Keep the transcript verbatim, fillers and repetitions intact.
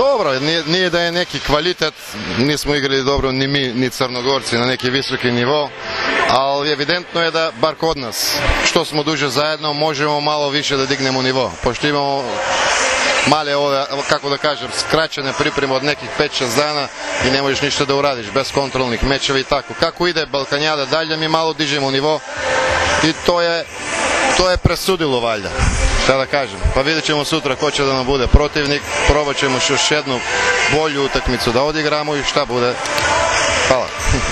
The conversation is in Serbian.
dobro, nije, nije da je neki kvalitet, nismo igrali dobro ni mi, ni Crnogorci na neki visoki nivo, ali evidentno je da, bar kod nas, što smo duže zajedno, možemo malo više da dignemo nivo, pošto imamo male ove, kako da kažem, skraćene pripreme od nekih pet šest dana i ne možeš ništa da uradiš, bez kontrolnih mečeva i tako. Kako ide Balkanjada dalje, mi malo dižemo nivo i to je, to je presudilo valjda. Šta da kažem, pa vidjet ćemo sutra ko će da nam bude protivnik, probat ćemo još jednu bolju utakmicu da odigramo i šta bude. Hvala.